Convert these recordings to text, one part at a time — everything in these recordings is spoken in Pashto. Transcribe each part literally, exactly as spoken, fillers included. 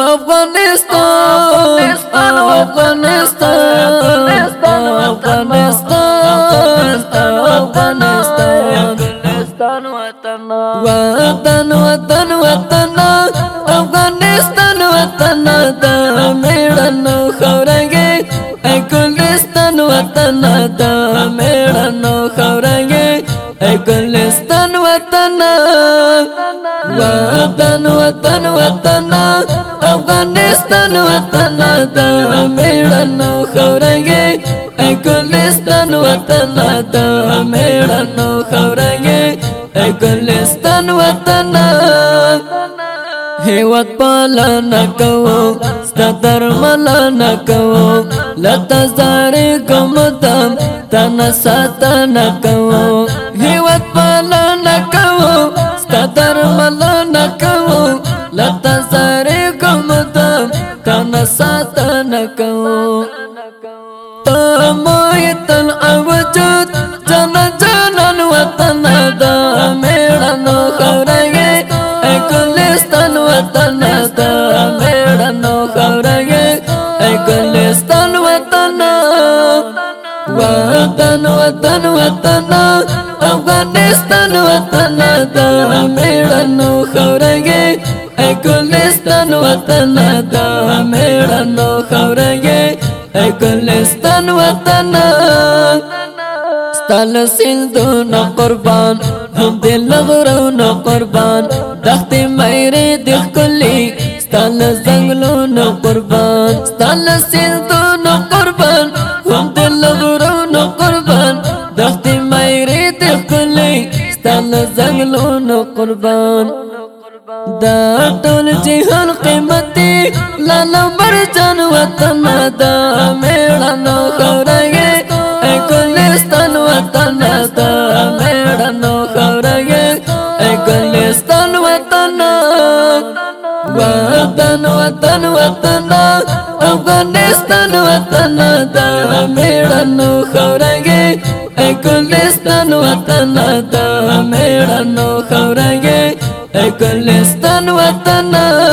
افغانستان افغانستان افغانستان افغانستان وطن وطن وطن وطن افغانستان وطن د میړنو خورګي ای ګلستان وطن د میړنو خورګي ای ګلستان وطن وطن وطن وطن افغانستان وطن د میړنو خورګي ای ګلستان وطن د میړنو خورګي ای ګلستان وطن هیواد پالنا کوو ستا درملنا کوو لتا زاری گمتم تانا ساتنا کوو هیواد پالنا کوو ستا درملنا کوو لتا زاری گمتم تانا ساتنا کوو تمایتن اوجود جانا جانان وطن دا میڑنو خورگی ای گلستان وطن دا میڑنو خورگی ای گلستان وطن وطن وطن وطن افغانستان وطن دا میڑنو خورگی ای گلستان وطن دا میڑنو خورگی ای گلستان وطن ستال سندونو قربان هم دل غرونو قربان دخت میری دخ کلی ستال زنگلونو قربان ستال سندونو قربان هم دل غرونو قربان دخت میری دخ کلی ستال زنگلونو قربان دا ټول جهان قیمتي لالا برجان وطن دا میړنو خورګي ای ګلستان وطن دا میړنو خورګي ای ګلستان وطن وطن وطن وطن افغانستان وطن دا میړنو خورګي ای ګلستان وطن دا میړنو خورګي ای ګلستان وطن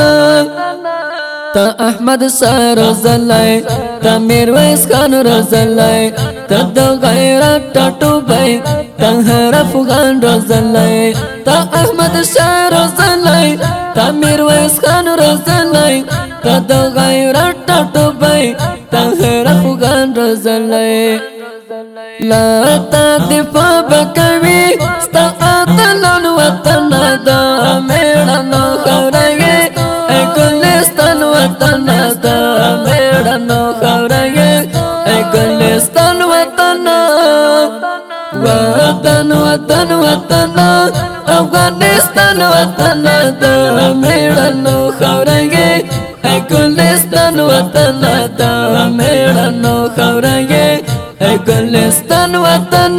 تا احمد سار زلای تا میرویس خان رزلای تا د غیرت ټټوبای تا هر افغان رزلای تا احمد سار زلای تا میرویس خان رزلای تا د غیرت ټټوبای تا هر افغان رزلای لا تا دفاع بکوي ستا اتلان وطن دا میړنو خورګي ای ګلستان وطن دا میړنو خورګي ای ګلستان وطن وطن وطن وطن افغانستان وطن دا میړنو خورګي ای ګلستان وطن دا میړنو خورګي ای ګلستان وطن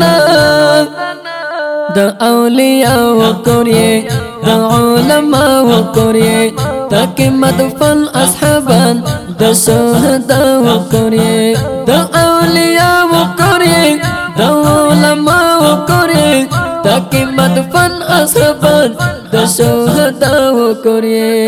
د اولیاء و کوریه د علماء و کوریه تاکي مدفن اصحابان د شهدا و کوریه د اولیاء و کوریه د علماء و کوریه تاکي مدفن اصحابان د شهدا و کوریه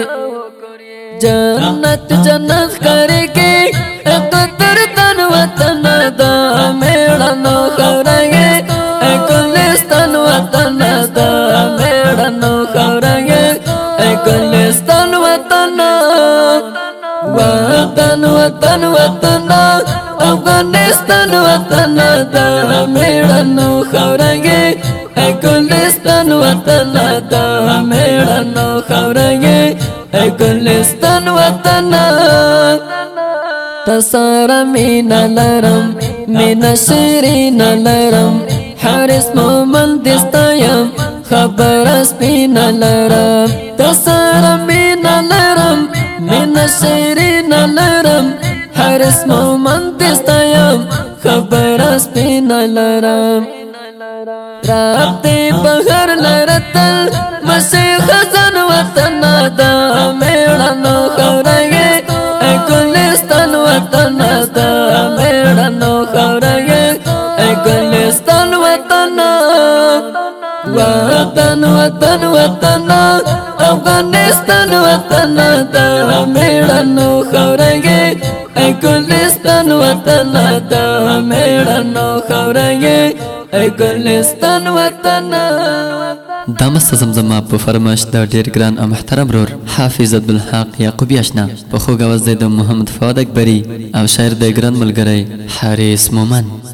جنت جنت کرے قطر تن وطن دا میړنو خورګي ای ګلستان وطن دا میړنو خورګي ای ګلستان وطن وطن وطن وطن افغانستان وطن دا میړنو خورګي ای ګلستان وطن دا میړنو خورګي ای ګلستان وطن تسارا مینا لرم مینا شیرین لرم حارس مومن دستایم خبر سپینا لرم تسارا مینا لرم مینا شیرین لرم حارس مومن دستایم خبر سپینا لرم رابطه بغیر لرتل مسی خزان وطن دا میړنو خورګي ای ګلستان وطن دا میړنو خورګي ای ګلستان وطن وطن وطن وطن افغانستان ګلستان وطن د میړنو خاورګي ای ګلستان وطن د میړنو خاورګي ای ګلستان وطن. دا مست زمزمه په فرمایش د ډیر ګران او محترم رور حافظ عبدالحق یعقوبی آشنا په خوږ اواز د محمد فؤاد اکبري او شاعر د ګران ملګری حارث مومن.